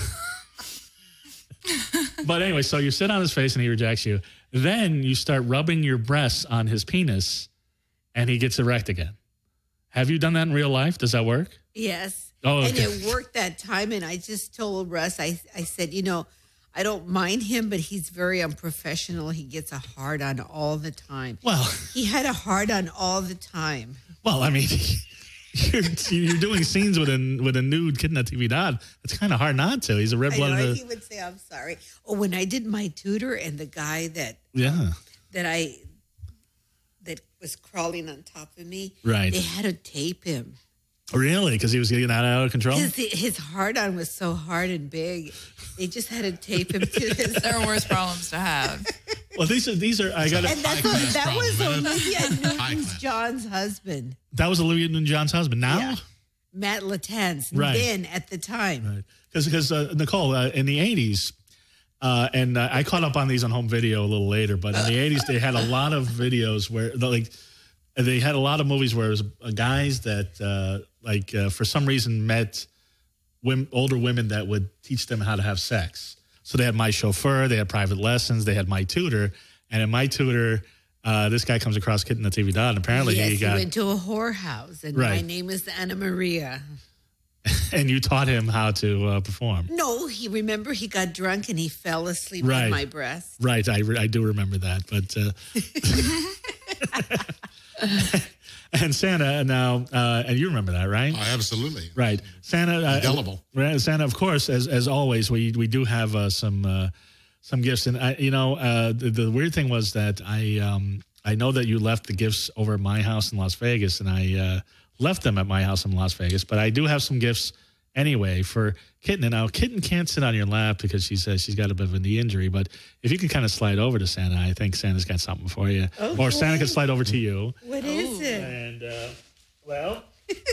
But anyway, so you sit on his face and he rejects you. Then you start rubbing your breasts on his penis and he gets erect again. Have you done that in real life? Does that work? Yes. Oh, And okay. it worked that time. And I just told Russ, I said, I don't mind him, but he's very unprofessional. He gets a hard on all the time. Well, He had a hard on all the time. I mean, you're doing scenes with a nude kid in a TV dot. It's kind of hard not to. He's a I know, red-blooded. he would say, "I'm sorry." Oh, when I did my tutor and the guy that was crawling on top of me, Right. They had to tape him. Really? Because he was getting out of control? His hard-on was so hard and big. They just had to tape him to his... There are worse problems to have. Well, these are. I got. And that was Olivia Newton-John's husband. That was Olivia Newton-John's husband. Now, Yeah. Matt Latance. Right. Then at the time, right? Because Nicole, in the 80s, and I caught up on these on home video a little later, but in the 80s they had a lot of videos where they had a lot of movies where it was guys that for some reason met older women that would teach them how to have sex. So they had My Chauffeur, they had Private Lessons, they had My Tutor, and in My Tutor, this guy comes across Kid in the TV dot, and apparently he got went to a whorehouse, and my name was Anna Maria. And you taught him how to perform. No, he got drunk and he fell asleep on my breast. Right, I do remember that, but. And Santa now, and you remember that, right? Oh, absolutely. Right, Santa. Indelible. Santa, of course, as always, we do have some gifts, and the weird thing was that I know that you left the gifts over at my house in Las Vegas, and I left them at my house in Las Vegas, but I do have some gifts anyway for Kitten. And now Kitten can't sit on your lap because she says she's got a bit of a knee injury, but if you can kind of slide over to Santa, I think Santa's got something for you. Okay. Or Santa can slide over to you. What is it? And, well,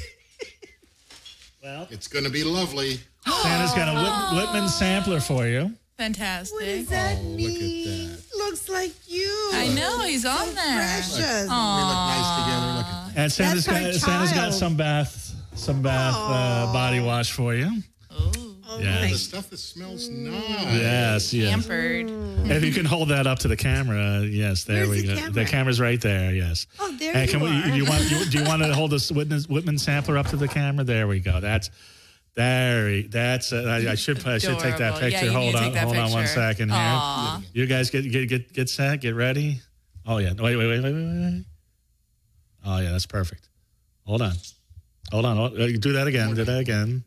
it's going to be lovely. Santa's got a Whitman sampler for you. Fantastic. What does that mean? Look at that. Looks like you. I know, he's on there. Precious. We look nice together. Look at that. And Santa's got child. some bath body wash for you. Oh, Yes. The stuff that smells nice. Yes. Pampered. If you can hold that up to the camera, yes, there Where's we the go. camera? The camera's right there. Yes. Oh, there And you are. do you want to hold this Whitman sampler up to the camera? There we go. I should take that Adorable. picture. Yeah, you hold need to on, take that hold on one picture. second here. Aw. You guys get set, get ready. Oh yeah, wait. Oh yeah, that's perfect. Hold on. Do that again.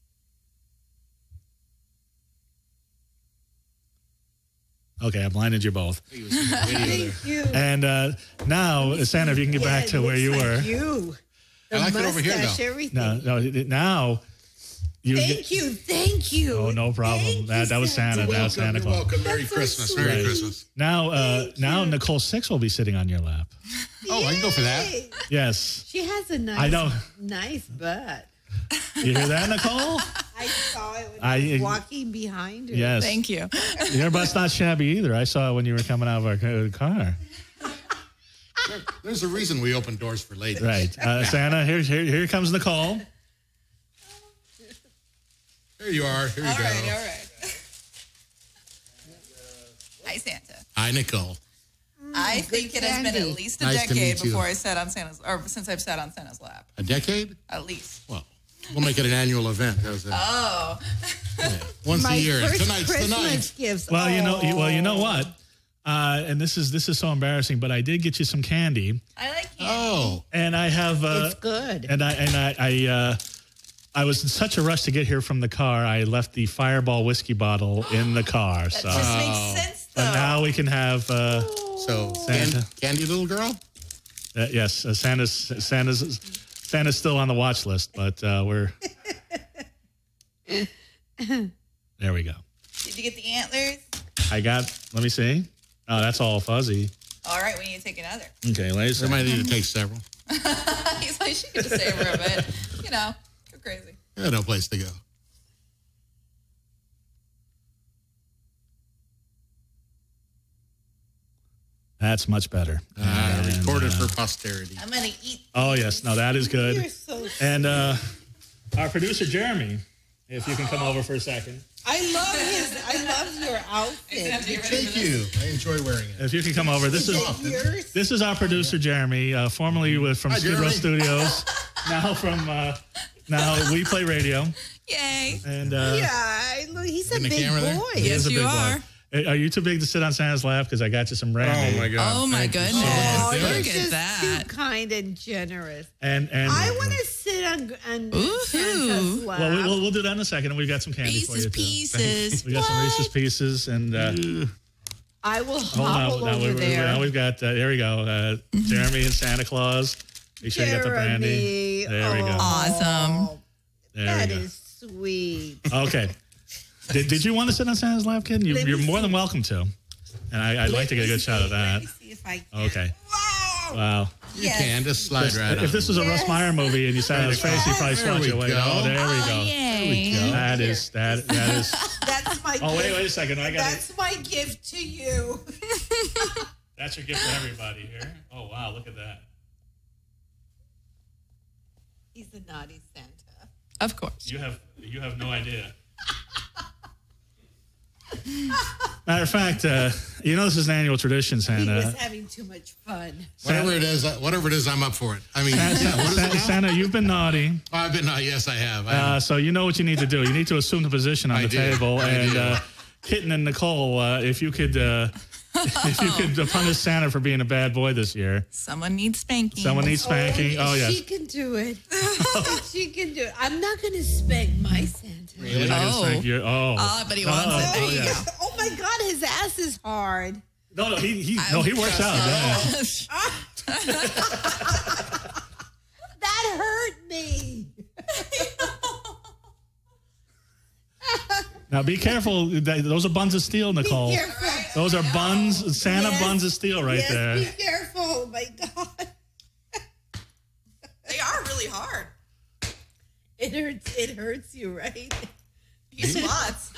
Okay, I blinded you both. Thank you. And now, Santa, if you can get back to it where you looks were. like you. The I like it over here, mustache, though. everything. No, now you Thank you. Oh, no problem. Thank That was Santa. That was Santa You're Claus. welcome. Merry That's so Christmas. sweet. Merry Christmas. Now Nicole Six will be sitting on your lap. Oh, I can go for that. Yay. Yes. She has a nice, I know. nice butt. You hear that, Nicole? I saw it when I was I- walking behind her. Yes. Thank you. Your butt's not shabby either. I saw it when you were coming out of our car. There's a reason we open doors for ladies. Right. Santa, here comes Nicole. Here you are. Here you All go. right. Hi, Santa. Hi, Nicole. I think it has been candy. at least a Nice to decade meet you. before I sat on since I've sat on Santa's lap. A decade? At least. Well, we'll make it an annual event. How's that? Oh. Once My a year. first Tonight's the Christmas night. gifts. Well, you know what? And this is so embarrassing, but I did get you some candy, I like you. Oh, and I have. It's good. And I was in such a rush to get here from the car. I left the Fireball whiskey bottle in the car. That So, just makes sense, though. but now we can have. so Santa. candy little girl? Yes, Santa's still on the watch list, but we're. There we go. Did you get the antlers? Let me see. Oh, that's all fuzzy. All right, we need to take another. Okay, ladies. We might need to take several. He's like, she could just savor a bit. You know, go crazy. Yeah, no place to go. That's much better. Recorded for posterity. I'm going to eat. Oh, yes. No, that is good. You're so And our producer, Jeremy, if you can come over for a second. I love your outfit. Thank you. I enjoy wearing it. If you can come over. This Yours? is our producer, Jeremy, formerly from Hi, Skid Row Jeremy. Studios. Now We Play Radio. Yay. And Yeah, he's a In the big camera there? boy. he Yes, is a you big are. boy. Are you too big to sit on Santa's lap? Because I got you some brandy. Oh my God! Oh my Thank you goodness! so much. Look you're at just that. too kind and generous. And I want to sit on Santa's lap. well, we'll do that in a second. And we've got some candy for you Pieces. too. We got some Reese's Pieces, and I will hold hobble on. over there. Now we've got there we go. Jeremy and Santa Claus. Make sure you got the brandy. There we go. Awesome. There That we go. is sweet. Okay. Did you want to sit on Santa's lap, kid? You're more than welcome to. And I'd like to get a good shot of that. Let me see if I can. Okay. Wow. Wow. You can just slide right on. If this was a Russ Meyer movie and you sat on his face, he'd probably There swat we you away. go. Oh, there we go. Yay. That is. That's my Oh, gift. wait a second. I got it. That's my gift to you. That's your gift for everybody here. Oh, wow. Look at that. He's a naughty Santa. Of course. You have no idea. Matter of fact, this is an annual tradition, He Santa. was having too much fun. Whatever it is, I'm up for it. I mean, what is it now? Santa, you've been naughty. Oh, I've been yes, I have. So you know what you need to do. You need to assume the position on I the do. table. I And do. Kitten and Nicole, if you could punish Santa for being a bad boy this year. Someone needs spanking. Someone needs spanking. Oh, yes. She can do it. She can do it. I'm not going to spank my Santa. You're not gonna Oh. spank your- Oh, but he wants it. There you yeah. go. Oh my God, his ass is hard. No, he works out. Yeah. That hurt me. Now be careful. Those are buns of steel, Nicole. Be careful. Those are buns, Santa Yes. buns of steel right Yes, there. be careful. Oh my God. They are really hard. It hurts you, right? He swats.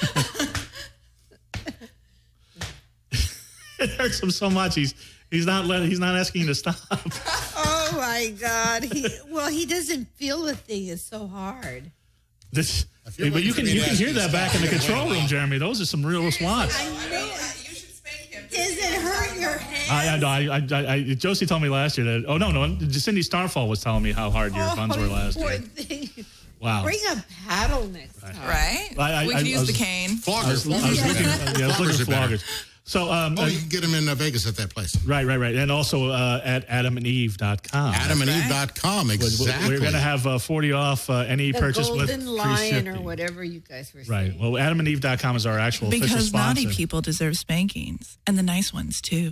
It hurts him so much. He's not asking you to stop. Oh my God. He doesn't feel the thing. It's so hard. This, feel but like you for can me to ask hear you that to back stop, in the I gotta control wait a room, while. Jeremy. Those are some real swats. I know. You should spank him. Does it hurt your hand? I Josie told me last year that. Oh no, Cindy Starfall was telling me how hard your buns were last poor year. thing. Wow. Bring a paddle next time. Right? We I can use was- the cane. Flogger. I was looking Floggers for are better. floggers. So, Oh, you can get them in Vegas at that place. right. And also at adamandeve.com. AdamandEve.com, exactly. We're going to have 40 off any The purchase with Golden free Lion or shipping. whatever you guys were Right. saying. Well, adamandeve.com is our actual official Because sponsor. naughty people deserve spankings. And the nice ones, too.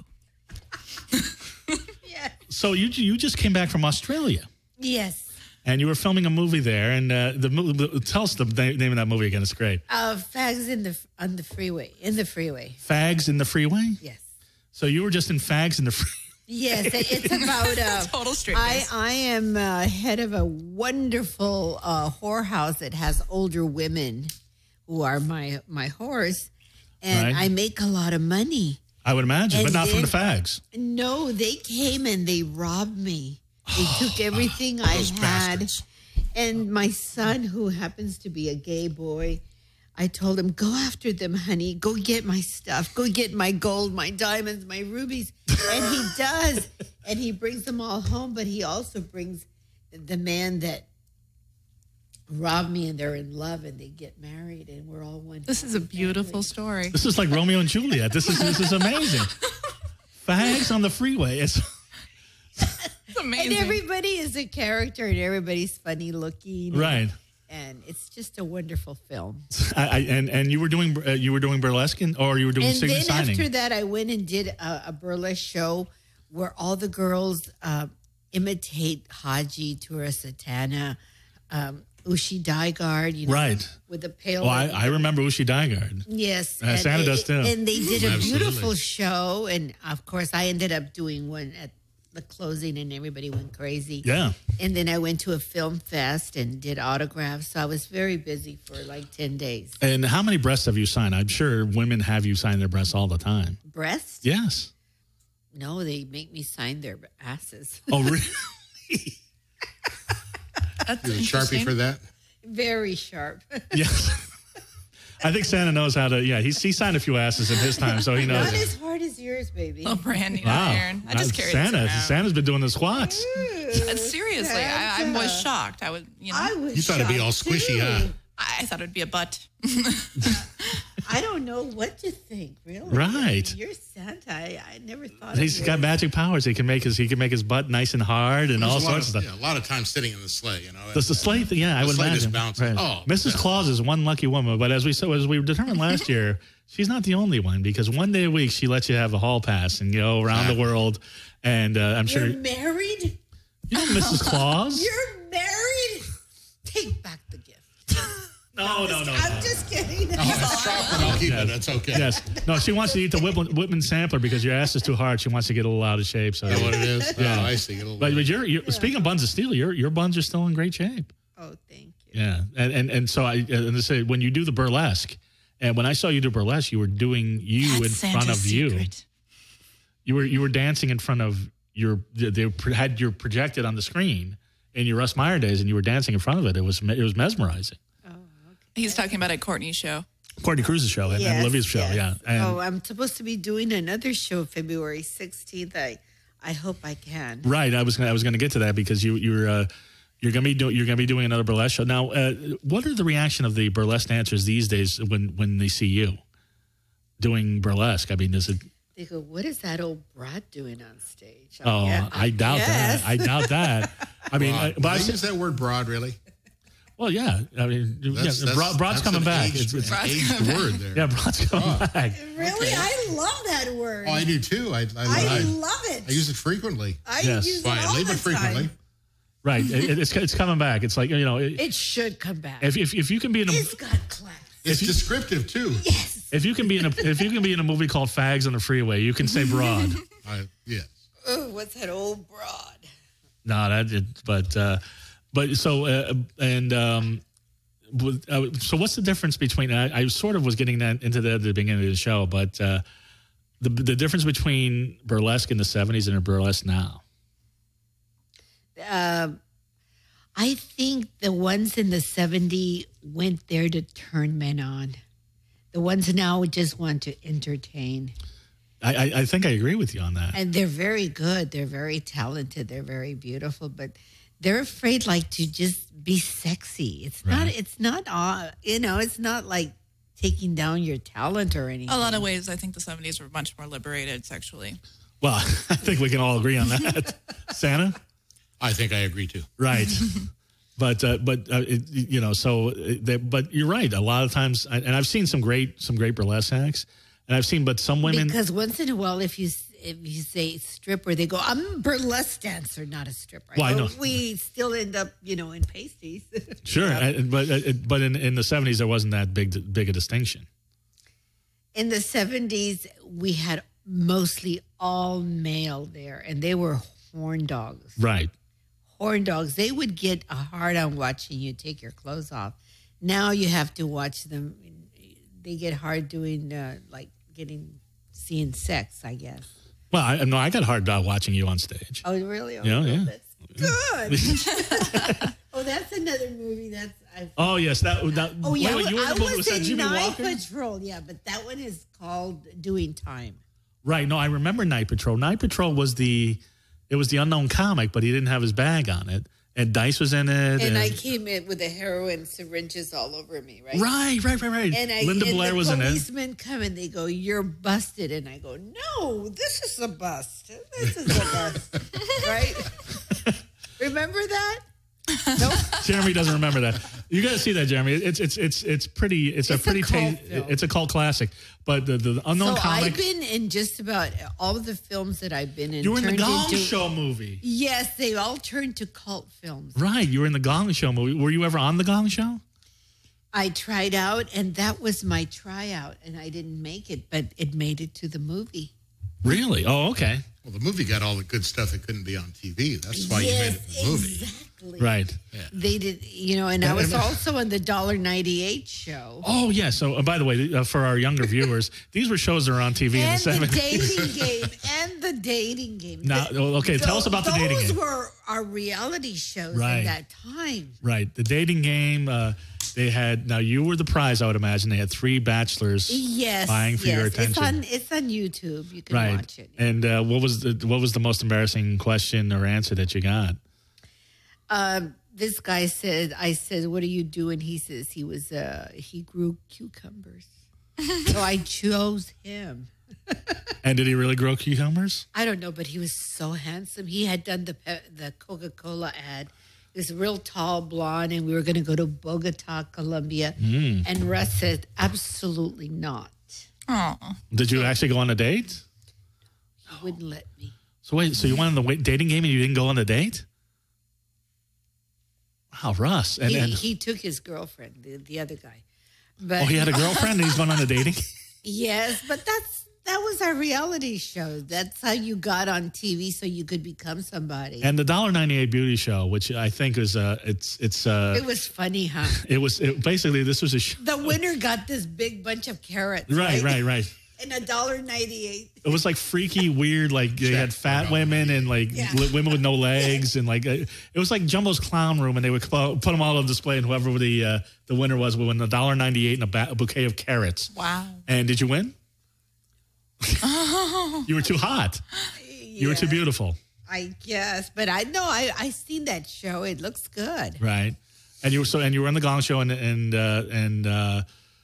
Yeah. So you just came back from Australia. Yes. And you were filming a movie there, and tell us the name of that movie again. It's great. Fags in the freeway. In the freeway. Fags in the Freeway. Yes. So you were just in Fags in the Freeway. Yes, it's about Total straightness. I am head of a wonderful whorehouse that has older women who are my whores, and Right. I make a lot of money. I would imagine, but And not from the then- Fags. No, they came and they robbed me. They took everything I Those had. bastards. And my son, who happens to be a gay boy, I told him, go after them, honey. Go get my stuff. Go get my gold, my diamonds, my rubies. And he does. And he brings them all home, but he also brings the man that robbed me, and they're in love, and they get married, and we're all one. This is a happy beautiful family. story. This is like Romeo and Juliet. This is amazing. Fags on the freeway. It's It's amazing. And everybody is a character, and everybody's funny looking. right. And it's just a wonderful film. And you were doing burlesque or you were doing And singing then signing. after that, I went and did a burlesque show where all the girls imitate Haji, Tura Satana, Ushi Daigard, Right. with the pale. Oh, I remember Ushi Daigard. Yes. Santa does too. And they did a Absolutely. beautiful show. And of course, I ended up doing one at the closing, and everybody went crazy. Yeah. And then I went to a film fest and did autographs. So I was very busy for like 10 days. And how many breasts have you signed? I'm sure women have you sign their breasts all the time. Breasts? Yes. No, they make me sign their asses. Oh, really? That's Is it Sharpie for that? Very sharp. Yes. I think Santa knows how to. Yeah, he signed a few asses in his time, so he knows. Not as hard as yours, baby. Oh, branding Wow. iron. I just carried Santa. this around. Santa's been doing the squats. Seriously, I was shocked. I was, I was You thought it'd be all shocked, squishy, too. huh? I thought it'd be a butt. I don't know what to think, really. Right. You're Santa. I never thought He's of got magic powers. He can make his butt nice and hard and all sorts of stuff. Yeah, a lot of times sitting in the sleigh, The sleigh, I would sleigh imagine. just bounces. Right. Oh, Mrs. Claus is one lucky woman, but as we determined last year, she's not the only one because one day a week she lets you have a hall pass and go around the world. And I'm sure You're married? you know Mrs. Claus. You're married? Take back the gift. No. I'm just kidding. I'll keep it. That's okay. Yes. No, she wants to eat the Whitman sampler because your ass is too hard. She wants to get a little out of shape. So Is that what it is? Yeah. Oh, I see. But you're speaking of buns of steel, your buns are still in great shape. Oh, thank you. Yeah, and so I say when you do the burlesque, and when I saw you do burlesque, you were doing you in front of you. You were dancing in front of they had you projected on the screen in your Russ Meyer days, and you were dancing in front of it. It was mesmerizing. He's talking about at Courtney's show. Courtney Cruz's show and Olivia's show, yeah. And I'm supposed to be doing another show February 16th. I hope I can. right, I was going to get to that because you're going to be doing another burlesque show. Now, what are the reaction of the burlesque dancers these days when they see you doing burlesque? I mean, is it? They go, what is that old brat doing on stage? I doubt that. I doubt that. I mean, Broad. but I They use that word broad, really? well, yeah. I mean, broad's coming back. It's an aged word there. Yeah, broad's coming back. Really? I love that word. Oh, I do too. I love it. I use it frequently. I Yes. use it Fine, all leave the it frequently. time. Right. It's coming back. It's like, It should come back. if you can be in a It's got class. It's descriptive too. Yes. if you can be in a movie called Fags on the Freeway, you can say broad. Yes. Oh, what's that old broad? No, but so so what's the difference between? I sort of was getting into that at the beginning of the show, but the difference between burlesque in the 70s and burlesque now. I think the ones in the 70s went there to turn men on. The ones now just want to entertain. I think I agree with you on that. And they're very good. They're very talented. They're very beautiful, but they're afraid to just be sexy. It's not it's not like taking down your talent or anything. A lot of ways, I think the 70s were much more liberated sexually. Well, I think we can all agree on that. Santa? I think I agree too. Right. But you're right. A lot of times, and I've seen some great burlesque acts, but some women. Because once in a while, if you say stripper, they go, I'm a burlesque dancer, not a stripper. Well, I know. We still end up, in pasties. Sure. But in the 70s, there wasn't that big a distinction. In the 70s, we had mostly all male there, and they were horn dogs. Right. Horn dogs, they would get a hard on watching you take your clothes off. Now you have to watch them. They get hard doing seeing sex, I guess. Well, I got hard about watching you on stage. Oh, really? Oh, Yeah. That's good. Oh, that's another movie. Oh yes, that. Oh yeah, wait, you were I the movie was that in Jimmy Night Walker? Patrol. Yeah, but that one is called Doing Time. Right. No, I remember Night Patrol. Night Patrol was the unknown comic, but he didn't have his bag on it, and Dice was in it. And I came in with the heroin syringes all over me, right? Right. And Linda Blair was in it. The policemen come and they go, "You're busted," and I go, "No, this is a bust. This is a bust." Right? Remember that? Nope. Jeremy doesn't remember that. You got to see that, Jeremy. It's pretty. It's a pretty. It's a cult classic. But the unknown comic. I've been in just about all of the films that I've been in. You were in the Gong Show movie. Yes, they all turned to cult films. Right. You were in the Gong Show movie. Were you ever on the Gong Show? I tried out, and that was my tryout, and I didn't make it, but it made it to the movie. Really? Oh, okay. Well, the movie got all the good stuff that couldn't be on TV. That's why you made it the movie. Exactly. Right. Yeah. They did, and I was also on the $1.98 show. Oh, yeah. So, by the way, for our younger viewers, these were shows that were on TV in the 70s. And the dating game. Now, okay, tell us about the dating game. Those were our reality shows Right. at that time. Right. The dating game, they had, now you were the prize, I would imagine. They had 3 bachelors vying for your attention. It's on YouTube. You can Right. watch it. And what was the most embarrassing question or answer that you got? This guy said, I said, "What are you doing?" He says he grew cucumbers. So I chose him. And did he really grow cucumbers? I don't know, but he was so handsome. He had done the Coca-Cola ad. He was real tall, blonde, and we were going to go to Bogota, Colombia. And Russ said, absolutely not. Oh, Did you actually go on a date? He wouldn't let me. So wait, so you went on the dating game and you didn't go on a date? Wow, Russ. And He took his girlfriend, the other guy. But he had a girlfriend and he's going on a dating? Yes, but that was our reality show. That's how you got on TV, so you could become somebody. And the $1.98 beauty show, which I think is It was funny, huh? basically this was a show. The winner got this big bunch of carrots. Right. And $1.98. It was like freaky, weird. Like they had fat women and like women with no legs, and like it was like Jumbo's Clown Room, and they would put them all on display, and whoever the winner was would win $1.98 and a bouquet of carrots. wow. And did you win? You were too hot. You were too beautiful. I guess, but I seen that show. It looks good. Right. And you were on the Gong Show and the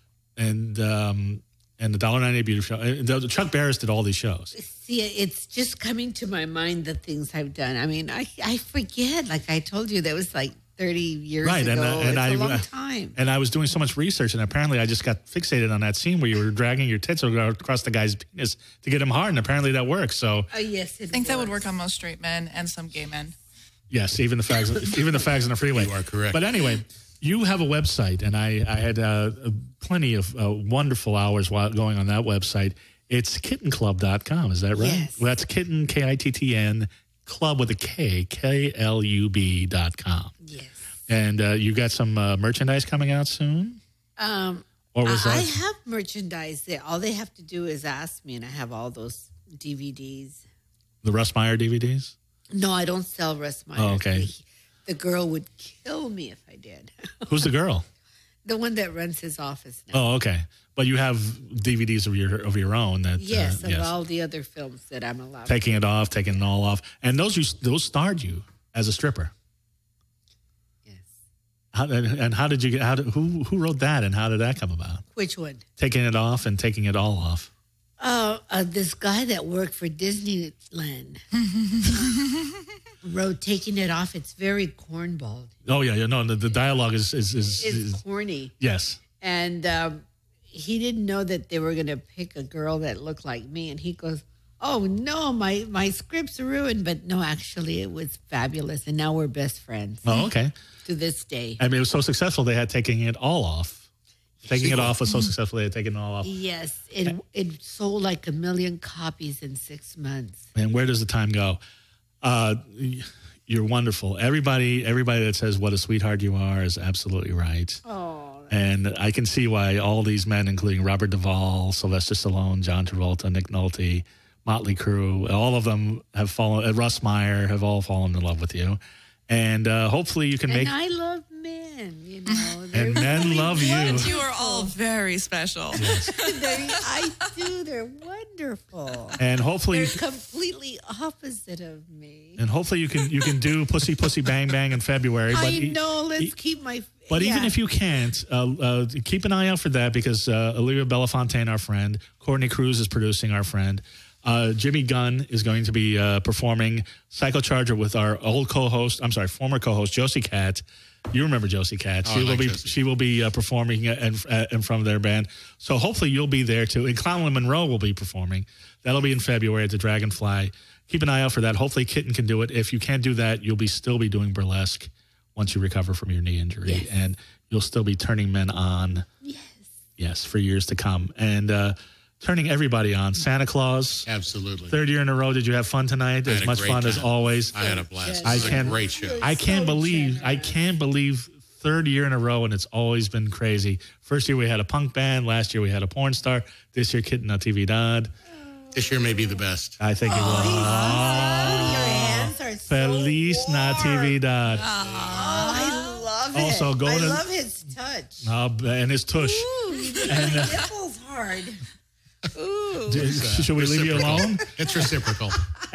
$1.98 beauty show. Chuck Barris did all these shows. See, it's just coming to my mind the things I've done. I mean, I forget. Like I told you, that was like 30 years ago. It's a long time. And I was doing so much research, and apparently I just got fixated on that scene where you were dragging your tits across the guy's penis to get him hard, and apparently that works. So, Yes, I think that would work on most straight men and some gay men. yes, even the fags on the freeway. You are correct. But anyway, you have a website, and I had plenty of wonderful hours while going on that website. It's kittenclub.com. Is that right? Yes. Well, that's kitten, Kittn, club with a K, KLUB.com. Yes. And you got some merchandise coming out soon? Or was I that? have merchandise there. All they have to do is ask me, and I have all those DVDs. The Russ Meyer DVDs? No, I don't sell Russ Meyer. Oh, okay. The girl would kill me if I did. Who's the girl? The one that runs his office now. Oh, okay. But you have DVDs of your own that Yes, of all the other films that I'm allowed. Taking it off, taking it all off. And those starred you as a stripper. Yes. How did you get who wrote that and how did that come about? Which one? Taking it off and taking it all off. This guy that worked for Disneyland wrote "Taking It Off." It's very cornball. Oh yeah, no, the dialogue is It's corny. Yes. And he didn't know that they were going to pick a girl that looked like me. And he goes, "Oh no, my script's ruined." But no, actually, it was fabulous, and now we're best friends. Oh, okay. To this day. I mean, it was so successful they had taking it all off. Taking it off was so successful they had taken it all off. Yes, it sold like 1 million copies in 6 months. And where does the time go? You're wonderful. Everybody that says what a sweetheart you are is absolutely right. Oh, And I can see why all these men, including Robert Duvall, Sylvester Stallone, John Travolta, Nick Nolte, Motley Crue, all of them have fallen. Russ Meyer have all fallen in love with you. And hopefully you can and make. I love men, you know. And men love you. You are all very special. I do. They're wonderful. And hopefully, They're completely opposite of me. and hopefully you can do Pussy Pussy Bang Bang in February. But I know. Let's keep my. But yeah. even if you can't, keep an eye out for that because Olivia Belafontaine, our friend, Courtney Cruz is producing, our friend. Jimmy Gunn is going to be performing Psychocharger with our former co-host Josie Katz. You remember Josie Katz? She will be performing in front of their band. So hopefully you'll be there too. And Clownland Monroe will be performing. That'll be in February at the Dragonfly. Keep an eye out for that. Hopefully Kitten can do it. If you can't do that, you'll still be doing burlesque once you recover from your knee injury, Yes. and you'll still be turning men on. Yes, for years to come, and turning everybody on. Santa Claus. Absolutely. 3rd year in a row. Did you have fun tonight? I had As a much great fun as time. always. I had a blast. I It was can't- a great show. I can't believe 3rd year in a row, and it's always been crazy. First year we had a punk band. Last year we had a porn star. This year Kitten Natividad. This year may be the best. I think it will. Your hands are so Feliz warm. Natividad. I love it. Also, go I to- love his touch. And his tush. Ooh, you get my nipples hard. Ooh. Should we leave you alone? It's reciprocal.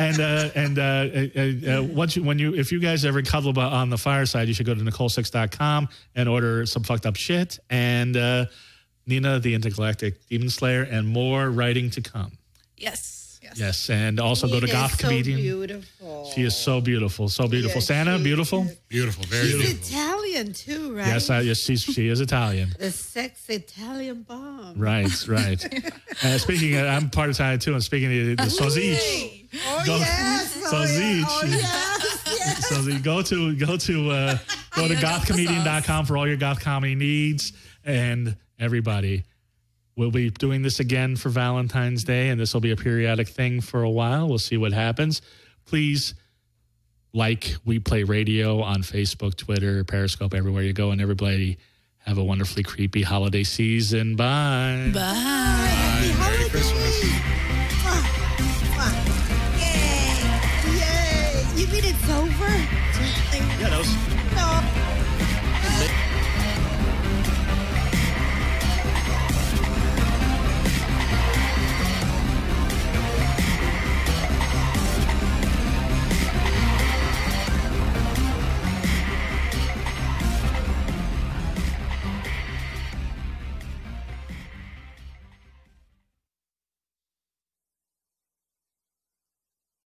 If you guys ever cuddle on the fireside, you should go to NicoleSix.com and order some fucked up shit. And Nina, the Intergalactic Demon Slayer, and more writing to come. Yes. Yes, and also go to Nina is Goth Comedian. So beautiful. She is so beautiful, so beautiful. Yes, Santa, she beautiful. is. Beautiful, very She's beautiful. Italian too, right? Yes, she is Italian. The sex Italian bomb. Right. Speaking, I'm part Italian too. And speaking of the sausage, Oh Go- yes. sausage. Oh yes. so you go to gothcomedian.com for all your goth comedy needs. And everybody, we'll be doing this again for Valentine's Day, and this will be a periodic thing for a while. We'll see what happens. Please like We Play Radio on Facebook, Twitter, Periscope, everywhere you go, and everybody have a wonderfully creepy holiday season. Bye. Bye. Merry Christmas. Yay! You mean it's over? Yeah, that was